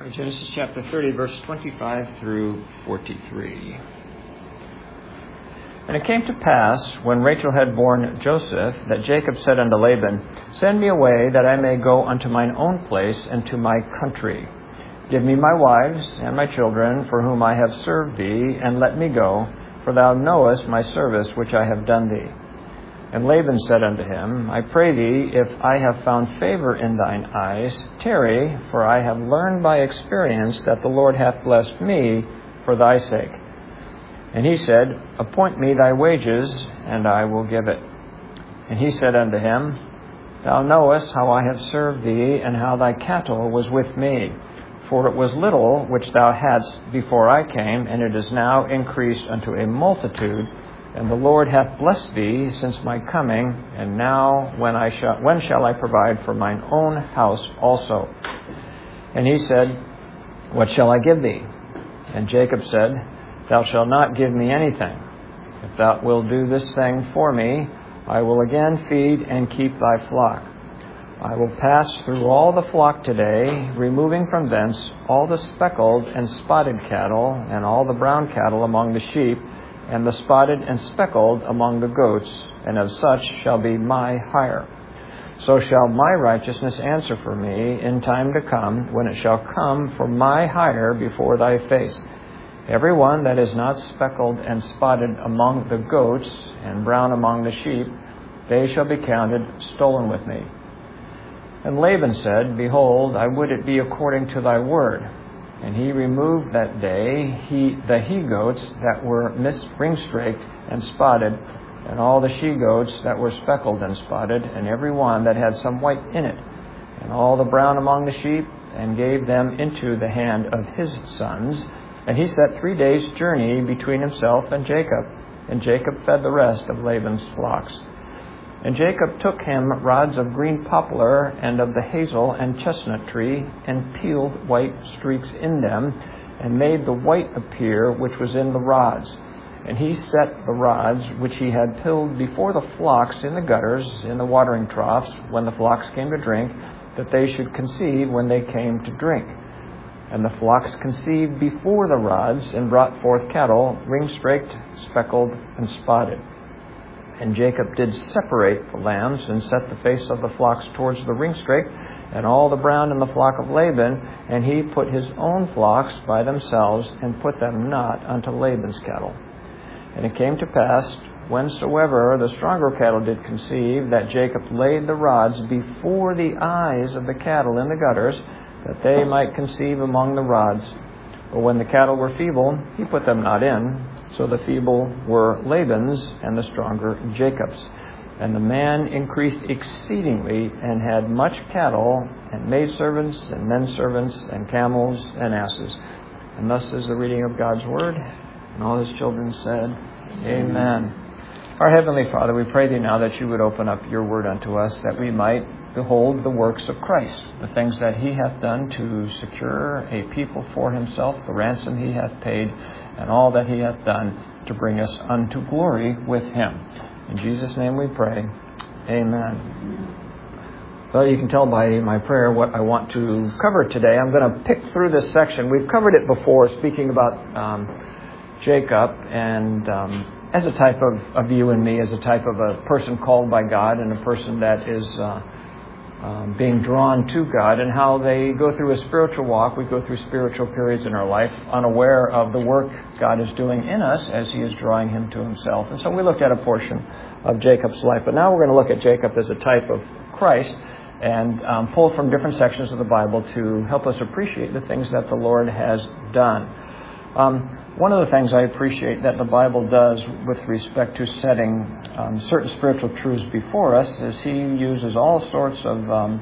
Genesis chapter 30, verse 25 through 43. And it came to pass, when Rachel had borne Joseph, that Jacob said unto Laban, Send me away, that I may go unto mine own place and to my country. Give me my wives and my children, for whom I have served thee, and let me go, for thou knowest my service which I have done thee. And Laban said unto him, I pray thee, if I have found favor in thine eyes, tarry, for I have learned by experience that the Lord hath blessed me for thy sake. And he said, Appoint me thy wages, and I will give it. And he said unto him, Thou knowest how I have served thee, and how thy cattle was with me. For it was little which thou hadst before I came, and it is now increased unto a multitude. And the Lord hath blessed thee since my coming, and now when shall I provide for mine own house also? And he said, What shall I give thee? And Jacob said, Thou shalt not give me anything. If thou wilt do this thing for me, I will again feed and keep thy flock. I will pass through all the flock today, removing from thence all the speckled and spotted cattle, and all the brown cattle among the sheep, and the spotted and speckled among the goats, and of such shall be my hire. So shall my righteousness answer for me in time to come, when it shall come for my hire before thy face. Every one that is not speckled and spotted among the goats, and brown among the sheep, they shall be counted stolen with me. And Laban said, Behold, I would it be according to thy word. And he removed that day the he-goats that were ring-straked and spotted, and all the she-goats that were speckled and spotted, and every one that had some white in it, and all the brown among the sheep, and gave them into the hand of his sons. And he set 3 days' journey between himself and Jacob, and Jacob fed the rest of Laban's flocks. And Jacob took him rods of green poplar and of the hazel and chestnut tree, and peeled white streaks in them, and made the white appear which was in the rods. And he set the rods which he had peeled before the flocks in the gutters, in the watering troughs, when the flocks came to drink, that they should conceive when they came to drink. And the flocks conceived before the rods, and brought forth cattle, ring-straked, speckled, and spotted. And Jacob did separate the lambs, and set the face of the flocks towards the ring-straked, and all the brown in the flock of Laban, and he put his own flocks by themselves, and put them not unto Laban's cattle. And it came to pass, whensoever the stronger cattle did conceive, that Jacob laid the rods before the eyes of the cattle in the gutters, that they might conceive among the rods. But when the cattle were feeble, he put them not in. So the feeble were Laban's, and the stronger Jacob's. And the man increased exceedingly, and had much cattle, and maidservants, and menservants, and camels, and asses. And thus is the reading of God's word. And all his children said, Amen. Our Heavenly Father, we pray thee now that you would open up your word unto us, that we might behold the works of Christ, the things that he hath done to secure a people for himself, the ransom he hath paid, and all that he hath done to bring us unto glory with him. In Jesus' name we pray. Amen. Well, you can tell by my prayer what I want to cover today. I'm going to pick through this section. We've covered it before, speaking about Jacob, and as a type of you and me, as a type of a person called by God, and a person that is being drawn to God, and how they go through a spiritual walk. We go through spiritual periods in our life, unaware of the work God is doing in us as he is drawing him to himself. And so we looked at a portion of Jacob's life. But now we're going to look at Jacob as a type of Christ, and pull from different sections of the Bible to help us appreciate the things that the Lord has done. One of the things I appreciate that the Bible does with respect to setting certain spiritual truths before us is he uses all sorts of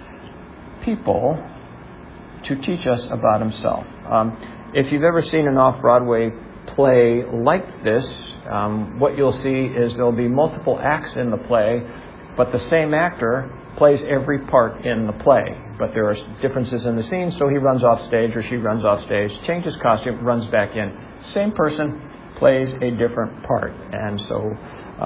people to teach us about himself. If you've ever seen an off-Broadway play like this, what you'll see is there'll be multiple acts in the play, but the same actor plays every part in the play. But there are differences in the scene, so he runs off stage or she runs off stage, changes costume, runs back in. Same person plays a different part. And so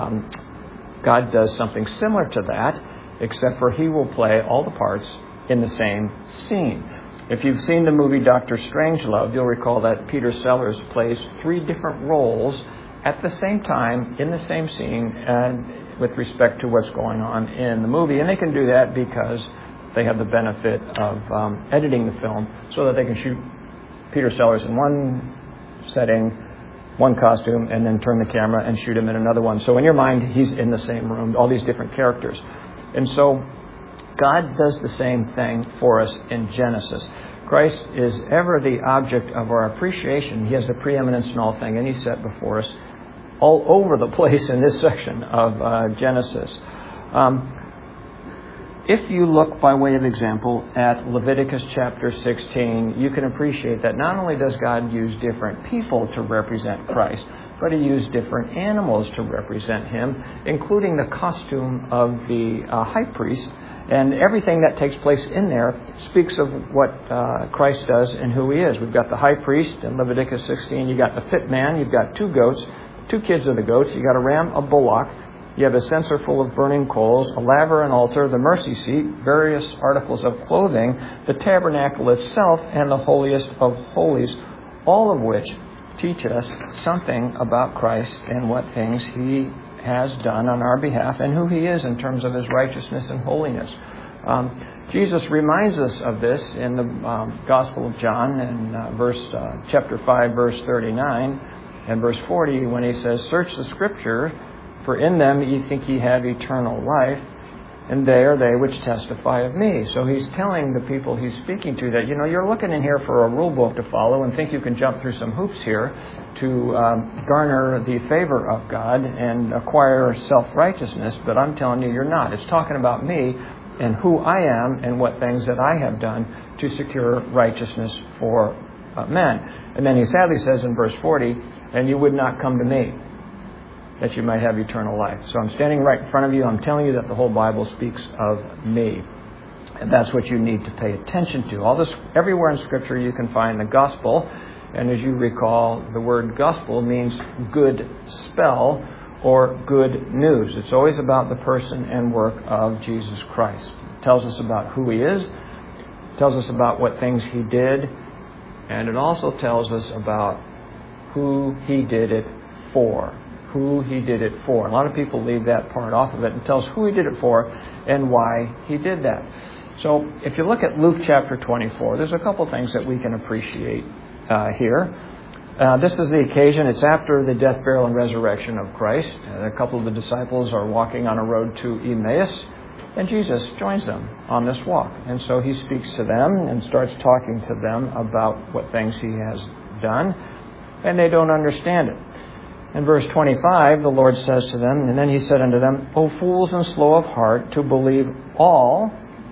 God does something similar to that, except for he will play all the parts in the same scene. If you've seen the movie Dr. Strangelove, you'll recall that Peter Sellers plays 3 different roles at the same time in the same scene with respect to what's going on in the movie. And they can do that because they have the benefit of editing the film so that they can shoot Peter Sellers in one setting, one costume, and then turn the camera and shoot him in another one. So in your mind, he's in the same room, all these different characters. And so God does the same thing for us in Genesis. Christ is ever the object of our appreciation. He has the preeminence in all things, and He's set before us all over the place in this section of Genesis. If you look by way of example at Leviticus chapter 16, you can appreciate that not only does God use different people to represent Christ, but He used different animals to represent Him, including the costume of the high priest. And everything that takes place in there speaks of what Christ does and who He is. We've got the high priest in Leviticus 16. You've got the fit man. You've got 2 goats, 2 kids of the goats. You've got a ram, a bullock. You have a censer full of burning coals, a laver, an altar, the mercy seat, various articles of clothing, the tabernacle itself, and the holiest of holies, all of which teach us something about Christ and what things He has done on our behalf and who He is in terms of His righteousness and holiness. Jesus reminds us of this in the Gospel of John in chapter 5, verse 39 and verse 40, when He says, "Search the Scripture, for in them ye think ye have eternal life, and they are they which testify of me." So He's telling the people He's speaking to that, you're looking in here for a rule book to follow and think you can jump through some hoops here to garner the favor of God and acquire self-righteousness, but I'm telling you, you're not. It's talking about me and who I am and what things that I have done to secure righteousness for men. And then He sadly says in verse 40, "And you would not come to me, that you might have eternal life." So I'm standing right in front of you. I'm telling you that the whole Bible speaks of me. And that's what you need to pay attention to. Everywhere in Scripture you can find the gospel. And as you recall, the word gospel means good spell or good news. It's always about the person and work of Jesus Christ. It tells us about who He is. It tells us about what things He did. And it also tells us about who He did it for. Who He did it for. A lot of people leave that part off of it and tells who He did it for and why He did that. So if you look at Luke chapter 24, there's a couple things that we can appreciate here. This is the occasion. It's after the death, burial, and resurrection of Christ. A couple of the disciples are walking on a road to Emmaus, and Jesus joins them on this walk. And so He speaks to them and starts talking to them about what things He has done, and they don't understand it. In verse 25, the Lord says to them, "And then He said unto them, O fools and slow of heart, to believe all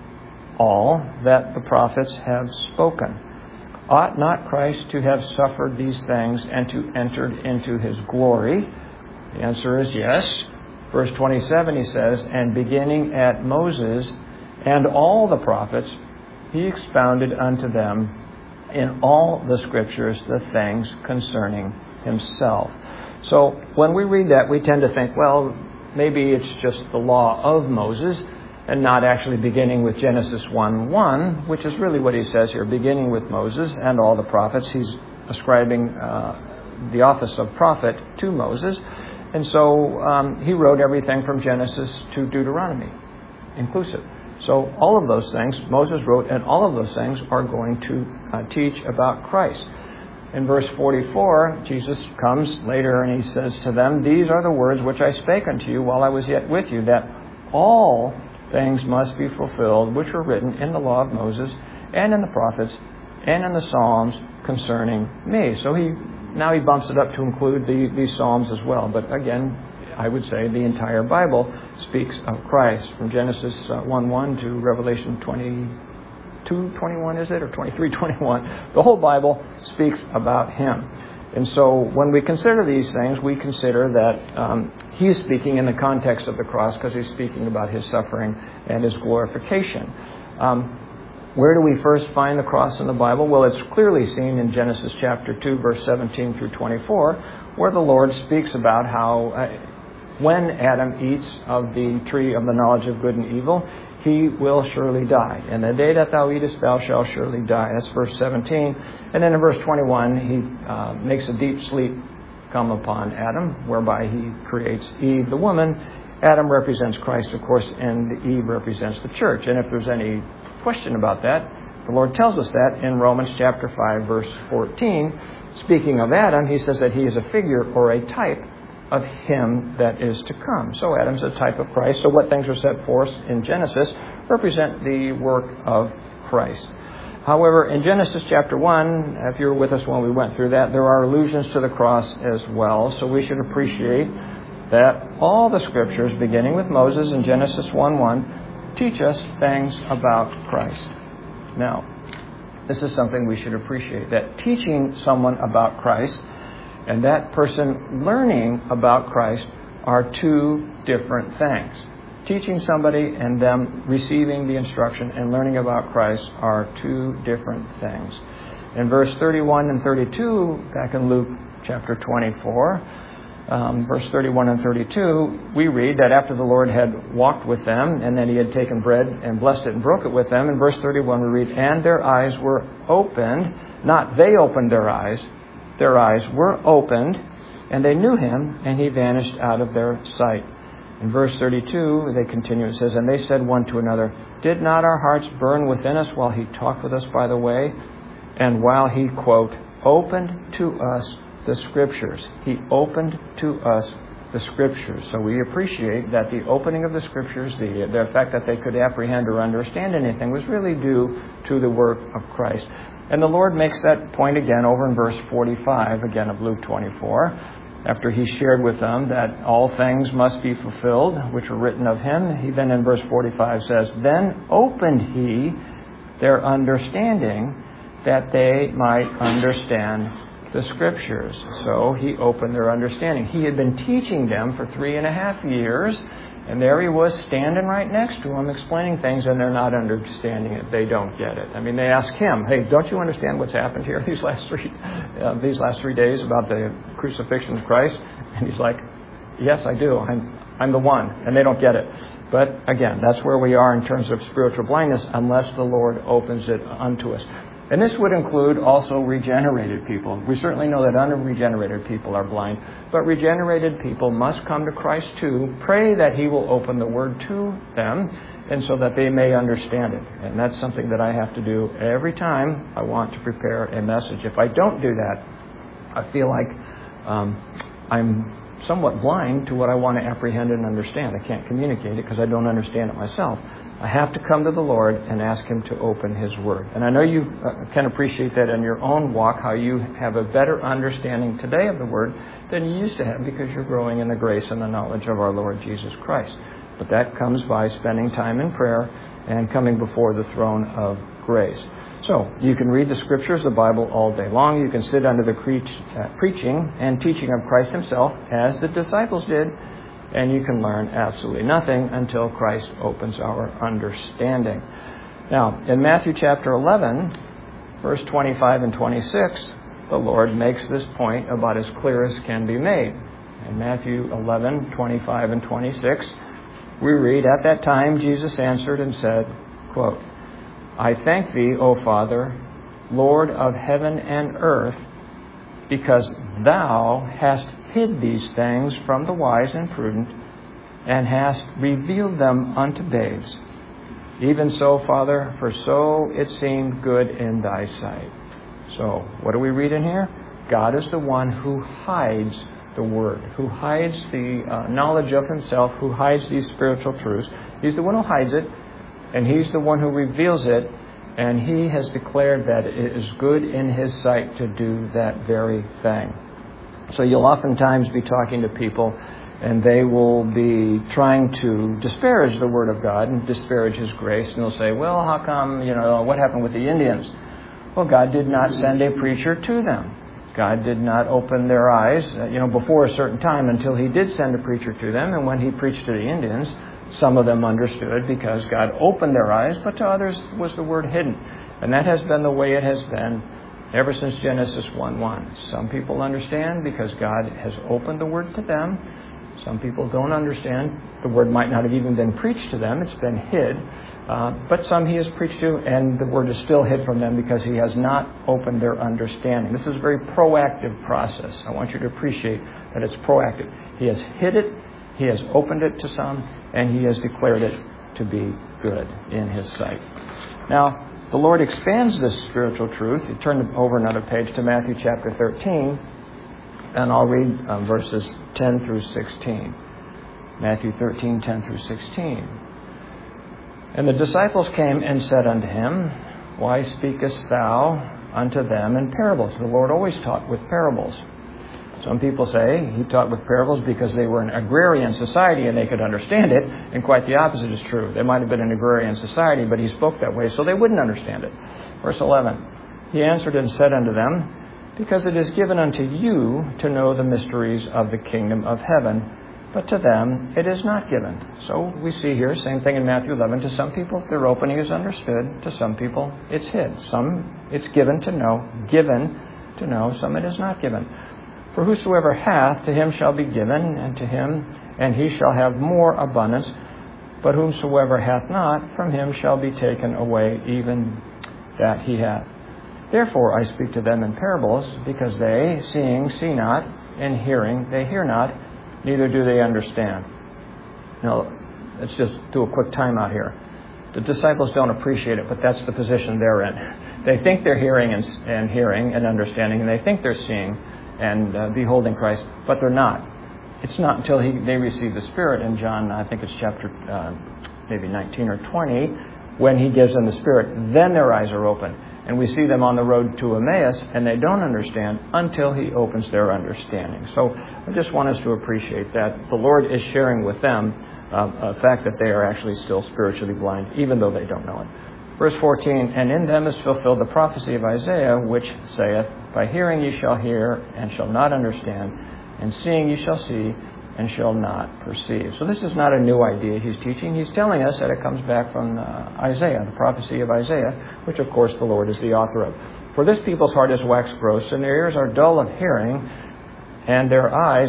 that the prophets have spoken. Ought not Christ to have suffered these things and to enter into His glory?" The answer is yes. Verse 27, He says, "And beginning at Moses and all the prophets, He expounded unto them in all the Scriptures the things concerning Himself." So when we read that, we tend to think, well, maybe it's just the law of Moses and not actually beginning with Genesis 1:1, which is really what He says here, beginning with Moses and all the prophets. He's ascribing the office of prophet to Moses. And so he wrote everything from Genesis to Deuteronomy, inclusive. So all of those things Moses wrote, and all of those things are going to teach about Christ. In verse 44, Jesus comes later and He says to them, "These are the words which I spake unto you while I was yet with you, that all things must be fulfilled which were written in the law of Moses and in the prophets and in the Psalms concerning me." So He bumps it up to include these Psalms as well. But again, I would say the entire Bible speaks of Christ, from Genesis 1:1 to Revelation 22:21, is it? Or 23:21. The whole Bible speaks about Him. And so when we consider these things, we consider that He's speaking in the context of the cross because He's speaking about His suffering and His glorification. Where do we first find the cross in the Bible? Well, it's clearly seen in Genesis chapter 2, verse 17 through 24, where the Lord speaks about how when Adam eats of the tree of the knowledge of good and evil, he will surely die. And the day that thou eatest, thou shalt surely die. That's verse 17. And then in verse 21, he makes a deep sleep come upon Adam, whereby he creates Eve, the woman. Adam represents Christ, of course, and Eve represents the church. And if there's any question about that, the Lord tells us that in Romans chapter 5, verse 14. Speaking of Adam, he says that he is a figure or a type of him that is to come. So Adam's a type of Christ. So what things are set forth in Genesis represent the work of Christ. However, in Genesis chapter 1, if you were with us when we went through that, there are allusions to the cross as well. So we should appreciate that all the scriptures, beginning with Moses in Genesis 1:1, teach us things about Christ. Now, this is something we should appreciate, that teaching someone about Christ and that person learning about Christ are two different things. Teaching somebody and them receiving the instruction and learning about Christ are two different things. In verse 31 and 32, back in Luke chapter 24, verse 31 and 32, we read that after the Lord had walked with them and then he had taken bread and blessed it and broke it with them. In verse 31 we read, and their eyes were opened, not they opened their eyes were opened, and they knew him, and he vanished out of their sight. In verse 32, they continue, it says, and they said one to another, did not our hearts burn within us while he talked with us by the way, and while he, quote, opened to us the Scriptures. He opened to us the Scriptures. So we appreciate that the opening of the Scriptures, the fact that they could apprehend or understand anything, was really due to the work of Christ. And the Lord makes that point again over in verse 45, again of Luke 24, after he shared with them that all things must be fulfilled, which were written of him. He then in verse 45 says, then opened he their understanding that they might understand the Scriptures. So he opened their understanding. He had been teaching them for 3.5 years, and there he was standing right next to them explaining things, and they're not understanding it. They don't get it. I mean, they ask him, hey, don't you understand what's happened here these last 3 days about the crucifixion of Christ? And he's like, yes, I do. I'm the one. And they don't get it. But again, that's where we are in terms of spiritual blindness, unless the Lord opens it unto us. And this would include also regenerated people. We certainly know that unregenerated people are blind, but regenerated people must come to Christ too, pray that he will open the Word to them, and so that they may understand it. And that's something that I have to do every time I want to prepare a message. If I don't do that, I feel like I'm somewhat blind to what I want to apprehend and understand. I can't communicate it because I don't understand it myself. I have to come to the Lord and ask him to open his Word. And I know you can appreciate that in your own walk, how you have a better understanding today of the Word than you used to have because you're growing in the grace and the knowledge of our Lord Jesus Christ. But that comes by spending time in prayer and coming before the throne of grace. So, you can read the Scriptures, the Bible, all day long. You can sit under the preaching and teaching of Christ himself, as the disciples did, and you can learn absolutely nothing until Christ opens our understanding. Now, in Matthew chapter 11, verse 25 and 26, the Lord makes this point about as clear as can be made. In Matthew 11, 25 and 26, we read, at that time Jesus answered and said, quote, I thank thee, O Father, Lord of heaven and earth, because thou hast hid these things from the wise and prudent, and hast revealed them unto babes. Even so, Father, for so it seemed good in thy sight. So, what do we read in here? God is the one who hides the Word, who hides the knowledge of himself, who hides these spiritual truths. He's the one who hides it, and he's the one who reveals it, and he has declared that it is good in his sight to do that very thing. So you'll oftentimes be talking to people, and they will be trying to disparage the Word of God and disparage his grace, and they'll say, well, how come, what happened with the Indians? Well, God did not send a preacher to them. God did not open their eyes, before a certain time until he did send a preacher to them. And when he preached to the Indians, some of them understood because God opened their eyes, but to others was the Word hidden. And that has been the way it has been ever since Genesis 1:1. Some people understand because God has opened the Word to them. Some people don't understand The word might not have even been preached to them. It's been hid. But some he has preached to, and the word is still hid from them because he has not opened their understanding. This is a very proactive process. I want you to appreciate that it's proactive. He has hid it, he has opened it to some, and he has declared it to be good in his sight. Now, the Lord expands this spiritual truth. You turn over another page to Matthew chapter 13, and I'll read verses 10 through 16. Matthew 13, 10 through 16. And the disciples came and said unto him, Why speakest thou unto them in parables? The Lord always taught with parables. Some people say he taught with parables because they were an agrarian society and they could understand it, and quite the opposite is true. They might have been an agrarian society, but he spoke that way so they wouldn't understand it. Verse 11, He answered and said unto them, Because it is given unto you to know the mysteries of the kingdom of heaven, but to them it is not given. So we see here, same thing in Matthew 11. To some people, their opening is understood. To some people, it's hid. Some it's given to know. Some it is not given. For whosoever hath, to him shall be given, and he shall have more abundance. But whomsoever hath not, from him shall be taken away even that he hath. Therefore I speak to them in parables, because they, seeing, see not, and hearing, they hear not, neither do they understand. Now, let's just do a quick timeout here. The disciples don't appreciate it, but that's the position they're in. They think they're hearing and hearing and understanding, and they think they're seeing and beholding Christ, but they're not. It's not until they receive the Spirit in John, I think it's chapter maybe 19 or 20, when he gives them the Spirit, then their eyes are open. And we see them on the road to Emmaus, and they don't understand until he opens their understanding. So I just want us to appreciate that the Lord is sharing with them a fact that they are actually still spiritually blind, even though they don't know it. Verse 14, And in them is fulfilled the prophecy of Isaiah, which saith, By hearing ye shall hear, and shall not understand, and seeing ye shall see, and shall not perceive. So this is not a new idea he's teaching. He's telling us that it comes back from Isaiah, the prophecy of Isaiah, which of course the Lord is the author of. For this people's heart is waxed gross, and their ears are dull of hearing, and their eyes,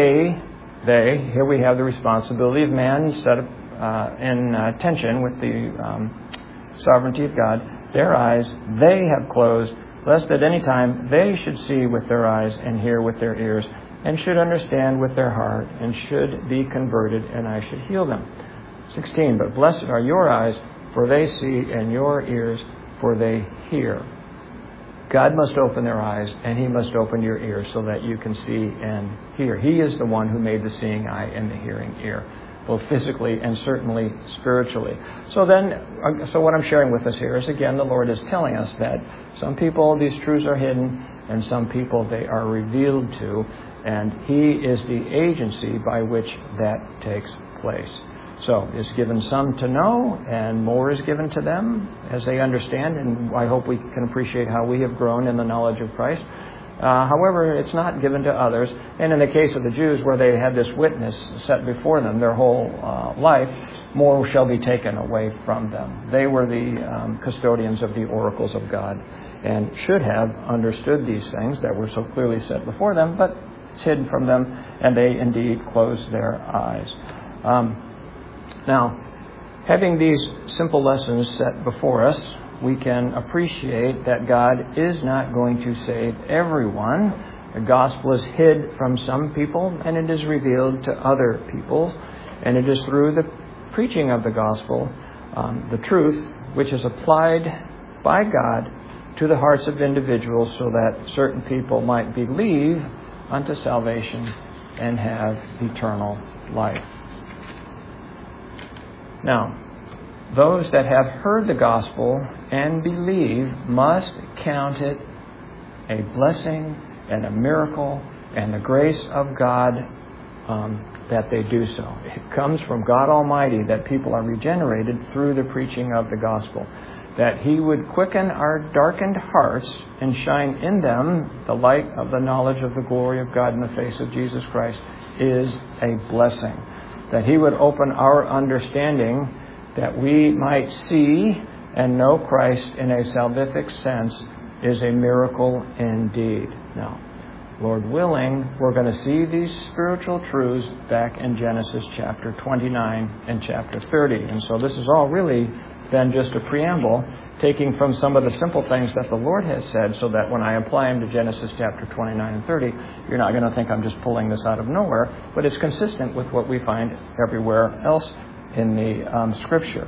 here we have the responsibility of man set in tension with the sovereignty of God. Their eyes, they have closed, lest at any time they should see with their eyes and hear with their ears, and should understand with their heart, and should be converted, and I should heal them. 16, But blessed are your eyes, for they see, and your ears, for they hear. God must open their eyes, and he must open your ears so that you can see and hear. He is the one who made the seeing eye and the hearing ear, both physically and certainly spiritually. So what I'm sharing with us here is, again, the Lord is telling us that some people, these truths are hidden, and some people they are revealed to, and he is the agency by which that takes place. So it's given some to know, and more is given to them as they understand, and I hope we can appreciate how we have grown in the knowledge of Christ. However, it's not given to others. And in the case of the Jews, where they had this witness set before them their whole life, more shall be taken away from them. They were the custodians of the oracles of God and should have understood these things that were so clearly set before them, but it's hidden from them, and they indeed closed their eyes. Now, having these simple lessons set before us, we can appreciate that God is not going to save everyone. The gospel is hid from some people, and it is revealed to other people. And it is through the preaching of the gospel, the truth, which is applied by God to the hearts of individuals so that certain people might believe unto salvation and have eternal life. Now, those that have heard the gospel and believe must count it a blessing and a miracle and the grace of God that they do so. It comes from God Almighty that people are regenerated through the preaching of the gospel. That he would quicken our darkened hearts and shine in them the light of the knowledge of the glory of God in the face of Jesus Christ is a blessing. That he would open our understanding that we might see and know Christ in a salvific sense is a miracle indeed. Now, Lord willing, we're going to see these spiritual truths back in Genesis chapter 29 and chapter 30. And so this is all really then just a preamble, taking from some of the simple things that the Lord has said, so that when I apply them to Genesis chapter 29 and 30, you're not going to think I'm just pulling this out of nowhere, but it's consistent with what we find everywhere else in the Scripture.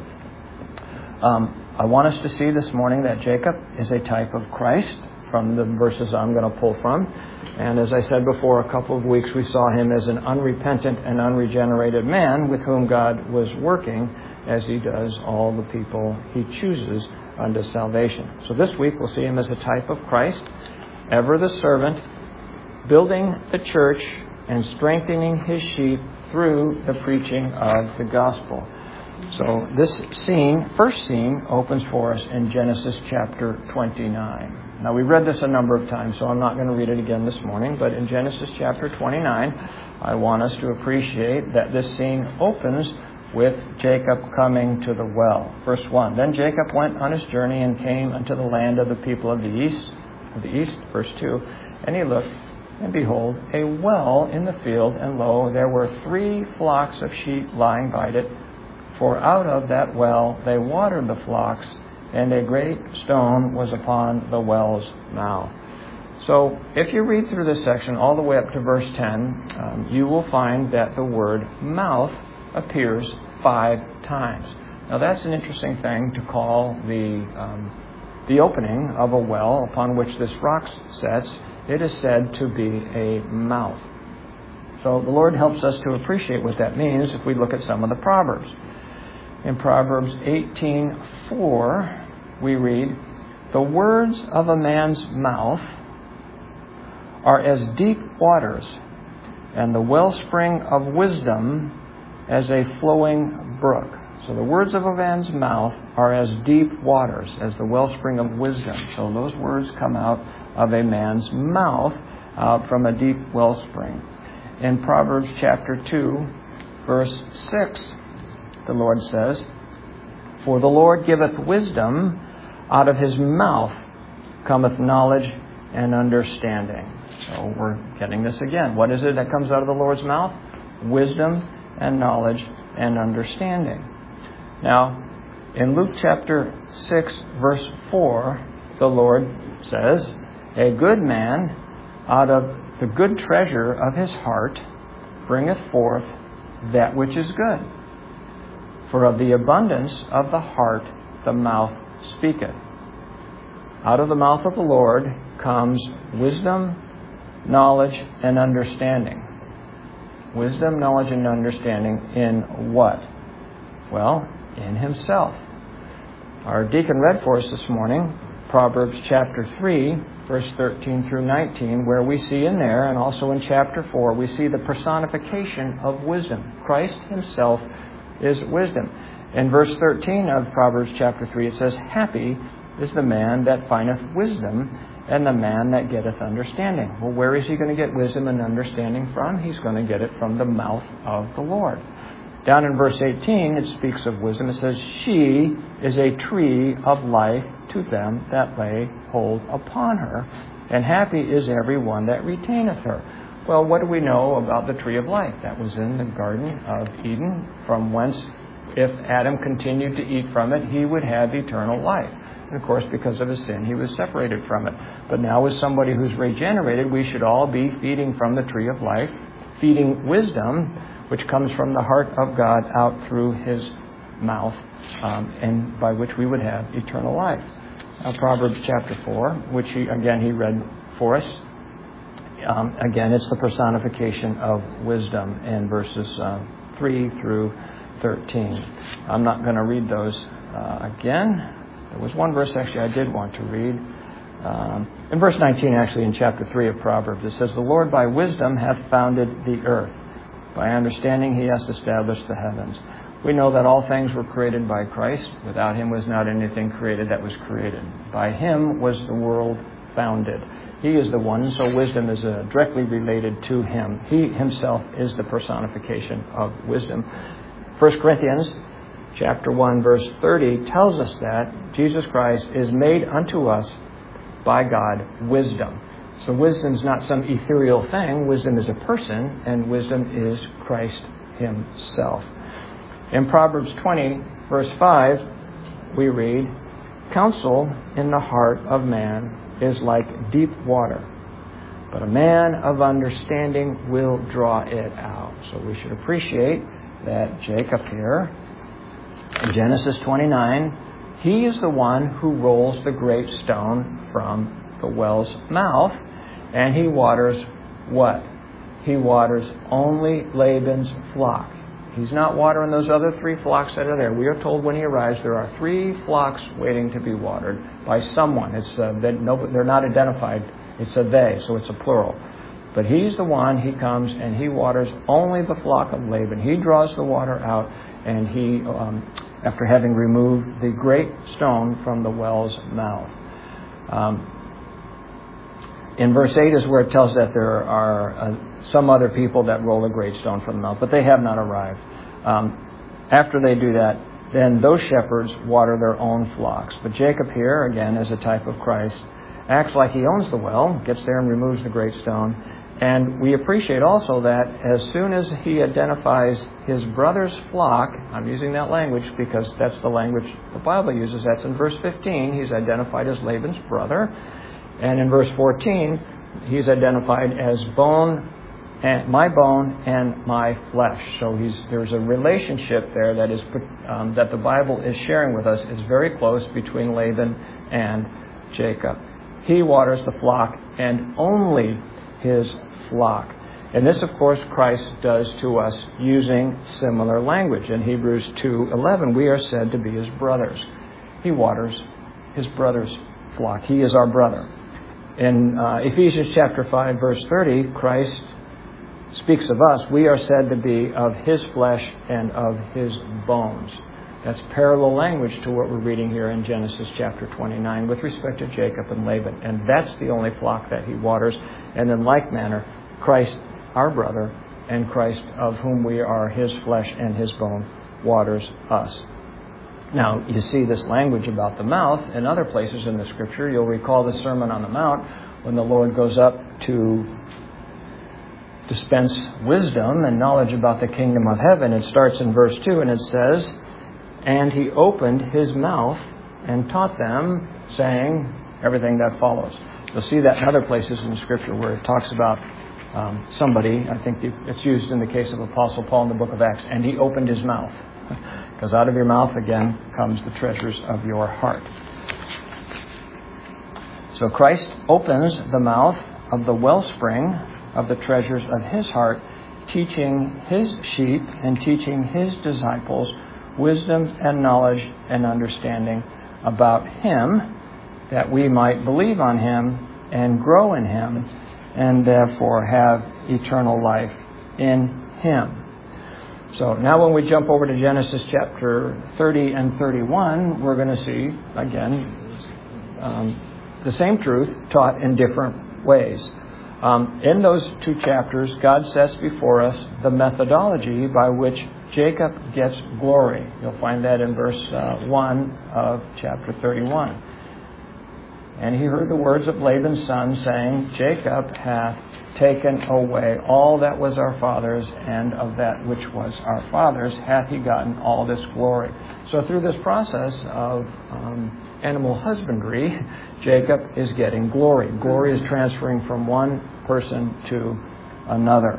I want us to see this morning that Jacob is a type of Christ from the verses I'm going to pull from. And as I said before, a couple of weeks we saw him as an unrepentant and unregenerated man with whom God was working, as he does all the people he chooses unto salvation. So this week we'll see him as a type of Christ, ever the servant, building the church and strengthening his sheep through the preaching of the gospel. So this first scene, opens for us in Genesis chapter 29. Now, we read this a number of times, so I'm not going to read it again this morning. But in Genesis chapter 29, I want us to appreciate that this scene opens with Jacob coming to the well. Verse 1, Then Jacob went on his journey and came unto the land of the people of the east. Verse 2, And he looked, and behold, a well in the field, and lo, there were 3 flocks of sheep lying by it. For out of that well they watered the flocks, and a great stone was upon the well's mouth. So if you read through this section all the way up to verse 10, you will find that the word mouth appears 5 times. Now that's an interesting thing to call the opening of a well upon which this rock sets. It is said to be a mouth. So the Lord helps us to appreciate what that means if we look at some of the Proverbs. In Proverbs 18:4, we read, The words of a man's mouth are as deep waters, and the wellspring of wisdom as a flowing brook. So the words of a man's mouth are as deep waters, as the wellspring of wisdom. So those words come out of a man's mouth, out from a deep wellspring. In Proverbs chapter 2, verse 6, the Lord says, For the Lord giveth wisdom, out of his mouth cometh knowledge and understanding. So we're getting this again. What is it that comes out of the Lord's mouth? Wisdom and knowledge and understanding. Now, in Luke chapter 6, verse 4, the Lord says, A good man out of the good treasure of his heart bringeth forth that which is good. For of the abundance of the heart the mouth speaketh. Out of the mouth of the Lord comes wisdom, knowledge, and understanding. Wisdom, knowledge, and understanding in what? Well, in himself. Our deacon read for us this morning Proverbs chapter 3, verse 13 through 19, where we see in there, and also in chapter 4, we see the personification of wisdom. Christ himself is wisdom. In verse 13 of Proverbs chapter 3, it says, Happy is the man that findeth wisdom, and the man that getteth understanding. Well, where is he going to get wisdom and understanding from? He's going to get it from the mouth of the Lord. Down in verse 18, it speaks of wisdom. It says, She is a tree of life to them that lay hold upon her, and happy is every one that retaineth her. Well, what do we know about the tree of life? That was in the Garden of Eden, from whence, if Adam continued to eat from it, he would have eternal life. And of course, because of his sin, he was separated from it. But now, as somebody who's regenerated, we should all be feeding from the tree of life, feeding wisdom, which comes from the heart of God out through his mouth, and by which we would have eternal life. Proverbs chapter 4, which he read for us. Again, it's the personification of wisdom in verses 3 through 13. I'm not going to read those again. There was one verse actually I did want to read. In verse 19, actually, in chapter 3 of Proverbs, it says, The Lord by wisdom hath founded the earth. By understanding he hath established the heavens. We know that all things were created by Christ. Without him was not anything created that was created. By him was the world founded. He is the one, so wisdom is directly related to him. He himself is the personification of wisdom. 1 Corinthians chapter 1, verse 30 tells us that Jesus Christ is made unto us by God wisdom. So wisdom's not some ethereal thing. Wisdom is a person, and wisdom is Christ himself. In Proverbs 20, verse 5, we read, "Counsel in the heart of man is like deep water, but a man of understanding will draw it out." So we should appreciate that Jacob here, in Genesis 29, he is the one who rolls the great stone from the well's mouth, and he waters what? He waters only Laban's flock. He's not watering those other 3 flocks that are there. We are told when he arrives there are 3 flocks waiting to be watered by someone. They're not identified. It's a they, so it's a plural. But he's the one, he comes and he waters only the flock of Laban. He draws the water out, and he, after having removed the great stone from the well's mouth. In verse 8 is where it tells that there are some other people that roll a great stone from the mouth, but they have not arrived. After they do that, then those shepherds water their own flocks. But Jacob here, again, as a type of Christ, acts like he owns the well, gets there and removes the great stone. And we appreciate also that as soon as he identifies his brother's flock, I'm using that language because that's the language the Bible uses. That's in verse 15. He's identified as Laban's brother. And in verse 14, he's identified as my bone and my flesh. So there's a relationship there that is that the Bible is sharing with us. Is very close between Laban and Jacob. He waters the flock and only his flock. And this, of course, Christ does to us using similar language. In Hebrews 2:11, we are said to be his brothers. He waters his brother's flock. He is our brother. In Ephesians chapter 5, verse 30, Christ speaks of us. We are said to be of his flesh and of his bones. That's parallel language to what we're reading here in Genesis chapter 29 with respect to Jacob and Laban. And that's the only flock that he waters. And in like manner, Christ, our brother, and Christ, of whom we are his flesh and his bone, waters us. Now, you see this language about the mouth in other places in the Scripture. You'll recall the Sermon on the Mount when the Lord goes up to dispense wisdom and knowledge about the kingdom of heaven. It starts in verse 2, and it says, "And he opened his mouth and taught them, saying," everything that follows. You'll see that in other places in the Scripture where it talks about somebody. I think it's used in the case of Apostle Paul in the book of Acts. "And he opened his mouth." Because out of your mouth, again, comes the treasures of your heart. So Christ opens the mouth of the wellspring of the treasures of his heart, teaching his sheep and teaching his disciples wisdom and knowledge and understanding about him, that we might believe on him and grow in him, and therefore have eternal life in him. So now when we jump over to Genesis chapter 30 and 31, we're going to see, again, the same truth taught in different ways. In those 2 chapters, God sets before us the methodology by which Jacob gets glory. You'll find that in verse 1 of chapter 31. "And he heard the words of Laban's son, saying, Jacob hath taken away all that was our father's, and of that which was our father's hath he gotten all this glory." So through this process of animal husbandry, Jacob is getting glory. Glory is transferring from one person to another.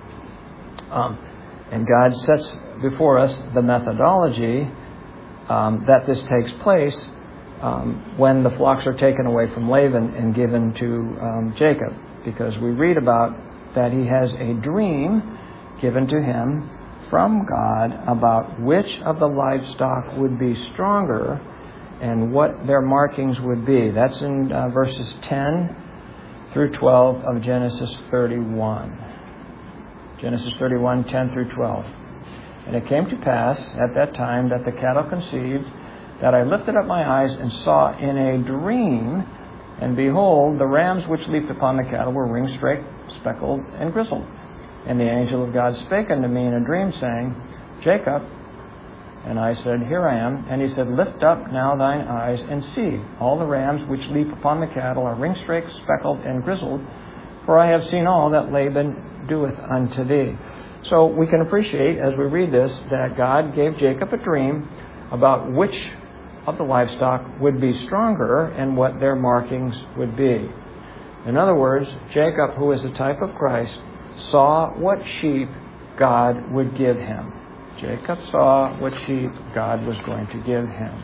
And God sets before us the methodology that this takes place when the flocks are taken away from Laban and given to Jacob. Because we read about that he has a dream given to him from God about which of the livestock would be stronger and what their markings would be. That's in verses 10 through 12 of Genesis 31. Genesis 31, 10 through 12. "And it came to pass at that time that the cattle conceived, that I lifted up my eyes and saw in a dream, and behold, the rams which leaped upon the cattle were ringed, speckled, and grizzled. And the angel of God spake unto me in a dream, saying, Jacob. And I said, Here I am. And he said, Lift up now thine eyes and see. All the rams which leap upon the cattle are ring-straked, speckled, and grizzled. For I have seen all that Laban doeth unto thee. So we can appreciate, as we read this, that God gave Jacob a dream about which of the livestock would be stronger and what their markings would be. In other words, Jacob, who is a type of Christ, saw what sheep God would give him. Jacob saw what sheep God was going to give him.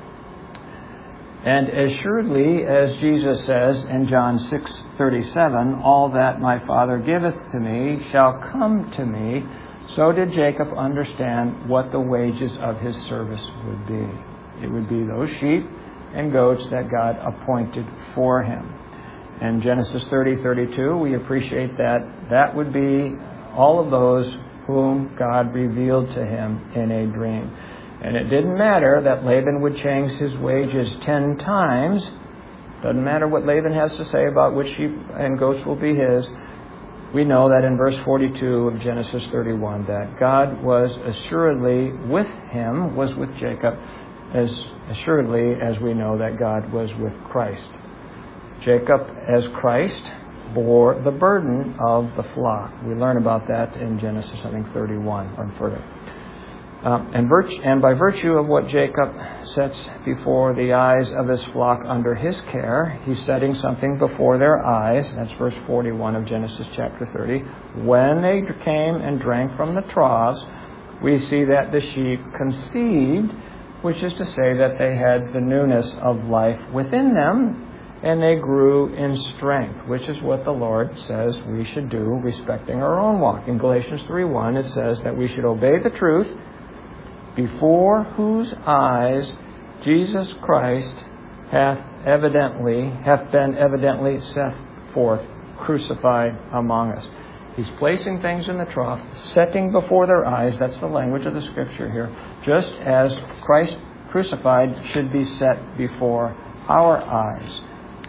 And as surely as Jesus says in John 6:37, all that my Father giveth to me shall come to me, so did Jacob understand what the wages of his service would be. It would be those sheep and goats that God appointed for him. In Genesis 30:32, we appreciate that would be all of those whom God revealed to him in a dream. And it didn't matter that Laban would change his wages 10 times. Doesn't matter what Laban has to say about which sheep and goats will be his. We know that in verse 42 of Genesis 31 that God was assuredly with him, was with Jacob, as assuredly as we know that God was with Christ. Jacob, as Christ, bore the burden of the flock. We learn about that in Genesis, 31 or further. And by virtue of what Jacob sets before the eyes of his flock under his care, he's setting something before their eyes. That's verse 41 of Genesis chapter 30. When they came and drank from the troughs, we see that the sheep conceived, which is to say that they had the newness of life within them, and they grew in strength, which is what the Lord says we should do respecting our own walk. In Galatians 3:1, it says that we should obey the truth, before whose eyes Jesus Christ hath been evidently set forth, crucified among us. He's placing things in the trough, setting before their eyes. That's the language of the Scripture here. Just as Christ crucified should be set before our eyes.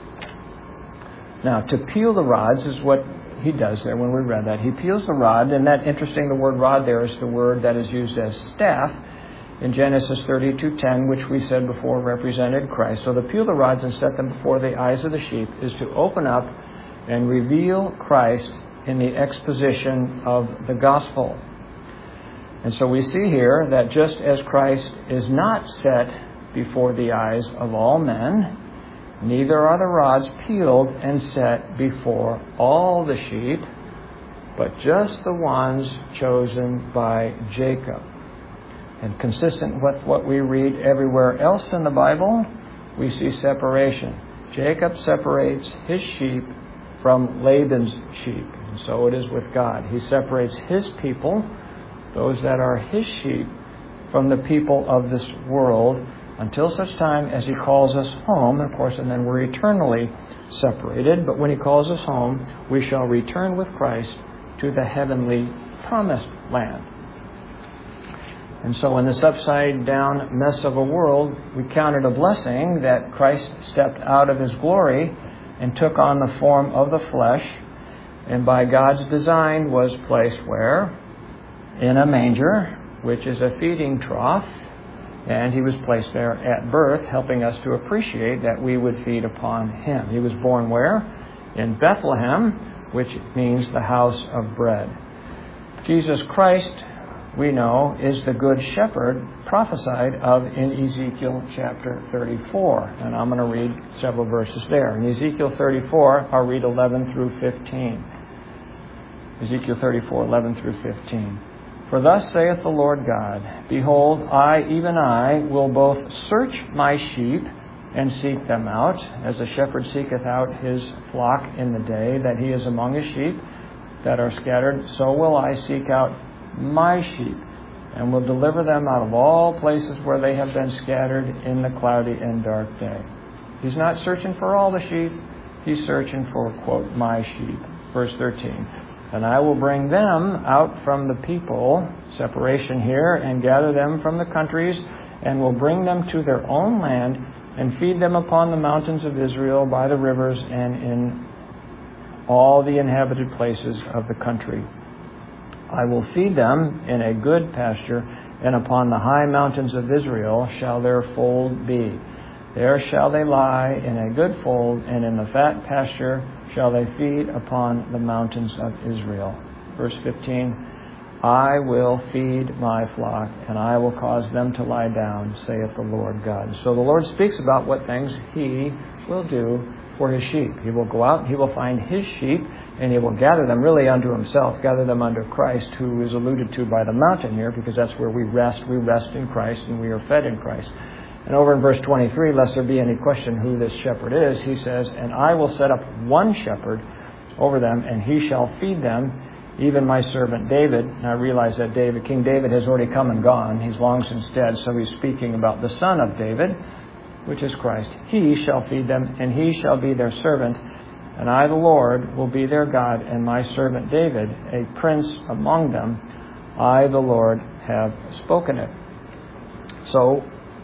Now, to peel the rods is what he does there when we read that. He peels the rod, and that interesting, the word rod there is the word that is used as staff in Genesis 32:10, which we said before represented Christ. So to peel the rods and set them before the eyes of the sheep is to open up and reveal Christ in the exposition of the gospel. And so we see here that just as Christ is not set before the eyes of all men, neither are the rods peeled and set before all the sheep, but just the ones chosen by Jacob. And consistent with what we read everywhere else in the Bible, we see separation. Jacob separates his sheep from Laban's sheep. And so it is with God. He separates his people, those that are his sheep, from the people of this world, until such time as he calls us home, of course, and then we're eternally separated. But when he calls us home, we shall return with Christ to the heavenly promised land. And so in this upside-down mess of a world, we count it a blessing that Christ stepped out of his glory and took on the form of the flesh, and by God's design was placed where? In a manger, which is a feeding trough. And he was placed there at birth, helping us to appreciate that we would feed upon him. He was born where? In Bethlehem, which means the house of bread. Jesus Christ, we know, is the good shepherd prophesied of in Ezekiel chapter 34. And I'm going to read several verses there. In Ezekiel 34, I'll read 11 through 15. Ezekiel 34, 11 through 15. For thus saith the Lord God, Behold, I, even I, will both search my sheep and seek them out, as a shepherd seeketh out his flock in the day that he is among his sheep that are scattered, so will I seek out my sheep, and will deliver them out of all places where they have been scattered in the cloudy and dark day. He's not searching for all the sheep, he's searching for, quote, my sheep. Verse 13. And I will bring them out from the people, separation here, and gather them from the countries, and will bring them to their own land, and feed them upon the mountains of Israel, by the rivers, and in all the inhabited places of the country. I will feed them in a good pasture, and upon the high mountains of Israel shall their fold be. There shall they lie in a good fold, and in the fat pasture shall they feed upon the mountains of Israel. Verse 15, I will feed my flock, and I will cause them to lie down, saith the Lord God. So the Lord speaks about what things He will do for His sheep. He will go out, He will find His sheep, and He will gather them really unto Himself, gather them under Christ, who is alluded to by the mountain here, because that's where we rest. We rest in Christ, and we are fed in Christ. And over in verse 23, lest there be any question who this shepherd is, He says, and I will set up one shepherd over them, and he shall feed them, even my servant David. And I realize that King David has already come and gone. He's long since dead, so he's speaking about the son of David, which is Christ. He shall feed them, and he shall be their servant. And I, the Lord, will be their God, and my servant David, a prince among them. I, the Lord, have spoken it. So,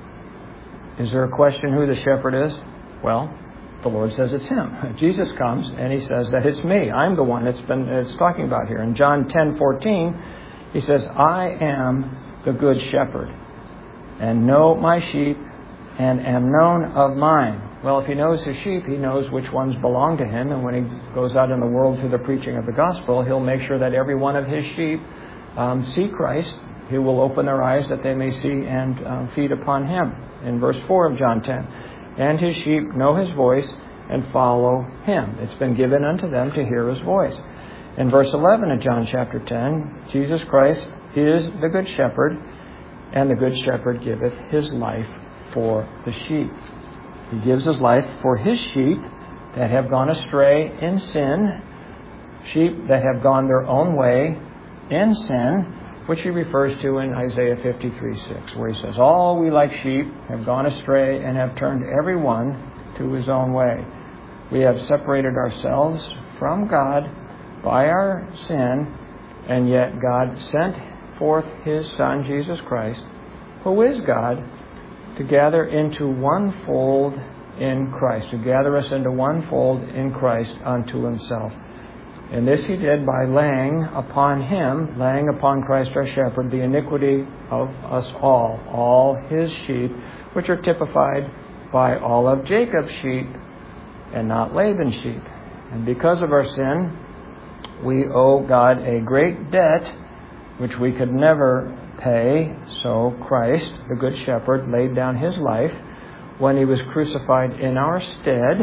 is there a question who the shepherd is? Well, the Lord says it's Him. Jesus comes and He says that it's me. I'm the one it's talking about here. In John 10:14, He says, I am the good shepherd, and know my sheep, and am known of mine. Well, if He knows His sheep, He knows which ones belong to Him, and when He goes out in the world through the preaching of the gospel, He'll make sure that every one of His sheep see Christ. He will open their eyes that they may see and feed upon Him. In verse 4 of John 10, and His sheep know His voice and follow Him. It's been given unto them to hear His voice. In verse 11 of John chapter 10, Jesus Christ is the good shepherd, and the good shepherd giveth His life for the sheep. He gives His life for His sheep that have gone astray in sin, sheep that have gone their own way in sin, which He refers to in Isaiah 53:6, where He says, all we like sheep have gone astray and have turned every one to his own way. We have separated ourselves from God by our sin, and yet God sent forth His Son, Jesus Christ, who is God, to gather into one fold in Christ, to gather us into one fold in Christ unto Himself. And this He did by laying upon Christ our shepherd, the iniquity of us all His sheep, which are typified by all of Jacob's sheep and not Laban's sheep. And because of our sin, we owe God a great debt which we could never pay. So Christ, the Good Shepherd, laid down His life when He was crucified in our stead,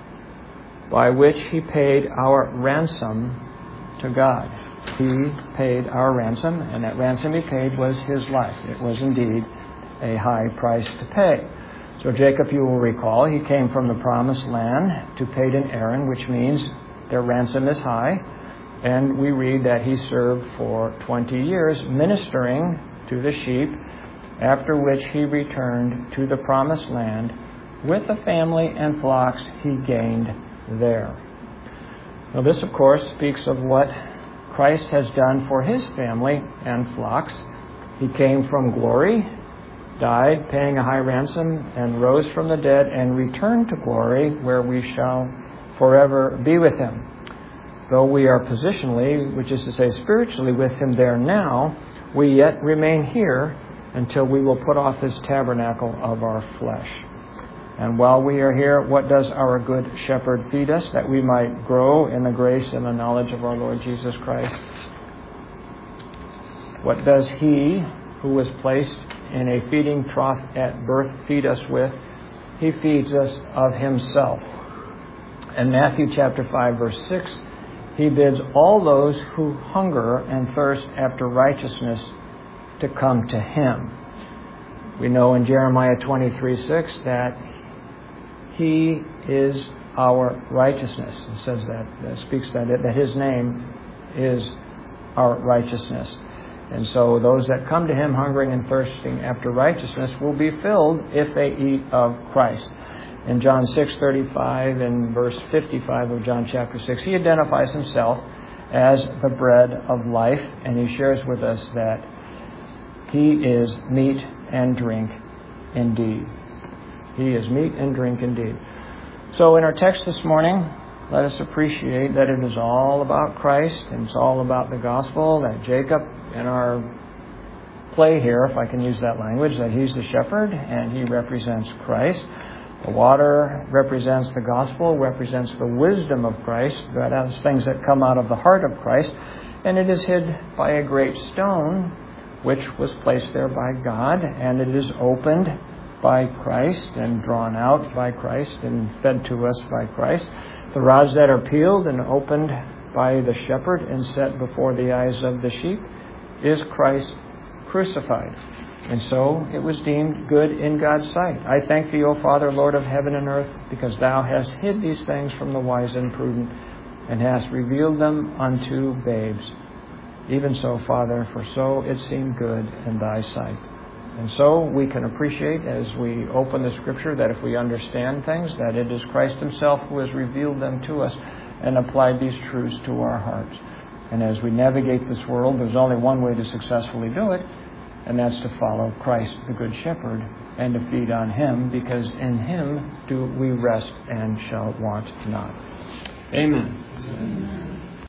by which He paid our ransom to God. He paid our ransom, and that ransom He paid was His life. It was indeed a high price to pay. So Jacob, you will recall, he came from the promised land to Padan Aram, which means their ransom is high. And we read that he served for 20 years ministering to the sheep, after which he returned to the promised land with the family and flocks he gained there. Now this, of course, speaks of what Christ has done for His family and flocks. He came from glory, died, paying a high ransom, and rose from the dead and returned to glory, where we shall forever be with Him. Though we are positionally, which is to say spiritually, with Him there now, we yet remain here until we will put off this tabernacle of our flesh. And while we are here, what does our good shepherd feed us, that we might grow in the grace and the knowledge of our Lord Jesus Christ? What does He who was placed in a feeding trough at birth feed us with? He feeds us of Himself. In Matthew chapter 5, verse 6, He bids all those who hunger and thirst after righteousness to come to Him. We know in Jeremiah 23:6 that He is our righteousness. It says that speaks that His name is our righteousness. And so those that come to Him hungering and thirsting after righteousness will be filled if they eat of Christ. In John 6:35 and verse 55 of John chapter 6, He identifies Himself as the bread of life, and He shares with us that He is meat and drink indeed. He is meat and drink indeed. So in our text this morning, Let us appreciate that it is all about Christ and it's all about the gospel, that Jacob, in our play here, if I can use that language, that he's the shepherd and he represents Christ. The water represents the gospel, represents the wisdom of Christ, that is things that come out of the heart of Christ. And it is hid by a great stone, which was placed there by God, and it is opened by Christ and drawn out by Christ and fed to us by Christ. The rods that are peeled and opened by the shepherd and set before the eyes of the sheep is Christ crucified. And so it was deemed good in God's sight. I thank thee, O Father, Lord of heaven and earth, because thou hast hid these things from the wise and prudent, and hast revealed them unto babes. Even so, Father, for so it seemed good in thy sight. And so we can appreciate as we open the Scripture that if we understand things, that it is Christ himself who has revealed them to us and applied these truths to our hearts. And as we navigate this world, there's only one way to successfully do it, and that's to follow Christ, the Good Shepherd, and to feed on him, because in him do we rest and shall want not. Amen.